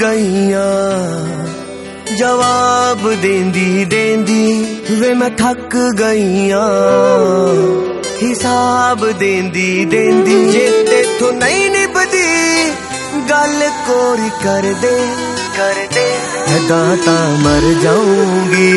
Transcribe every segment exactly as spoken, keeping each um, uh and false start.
गईयां जवाब देंदी देंदी वे मैं थक गईयां हिसाब देंदी देंदी जे तेथों नहीं निभदी गल कोरी कर दे कर दे ऐदां तां मर जाऊंगी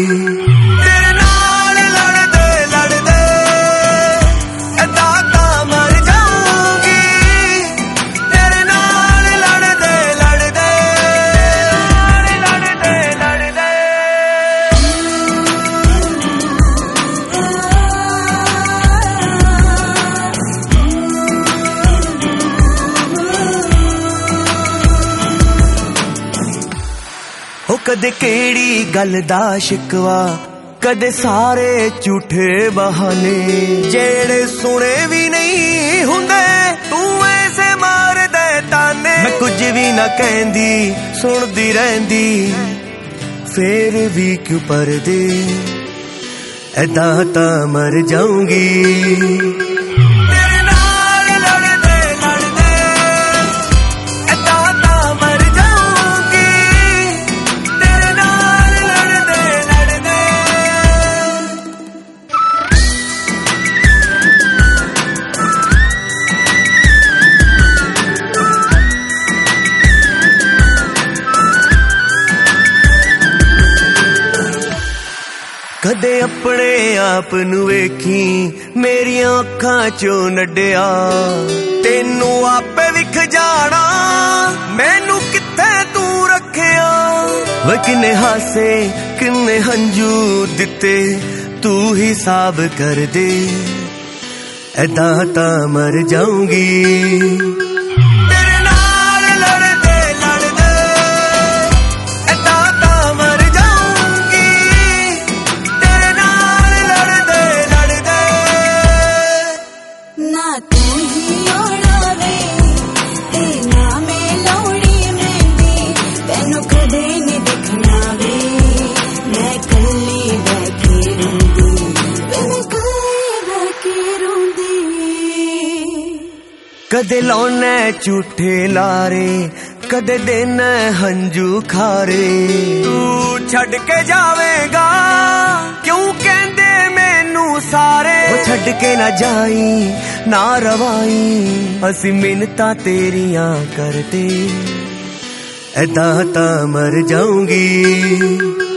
कदे केड़ी गल दा शिकवा कदे सारे झूठे बहाने जेड़े सुने भी नहीं हुंदे तू ऐसे मार दे ताने मैं कुछ भी ना कहंदी सुनदी रहंदी फिर भी क्यों परदे ऐदां तां मर जाऊंगी कदे अपने आप नू वेखी मेरिया अखां चों नड्डिया तेनू आपे विख जाना मैनू कित्थे तू रखिया वे किन्ने हासे किन्ने हंजू दिते तू हिसाब कर दे ऐदां तां मर जाऊंगी कदे लौने झूठे लारे कदे देना हंजू खारे तू छड़ के जावेगा क्यों कहंदे मैनू सारे वो छड़ के ना जाई ना रवाई असी मिन्नतां तेरियां करदे ऐदां तां मर जाऊंगी।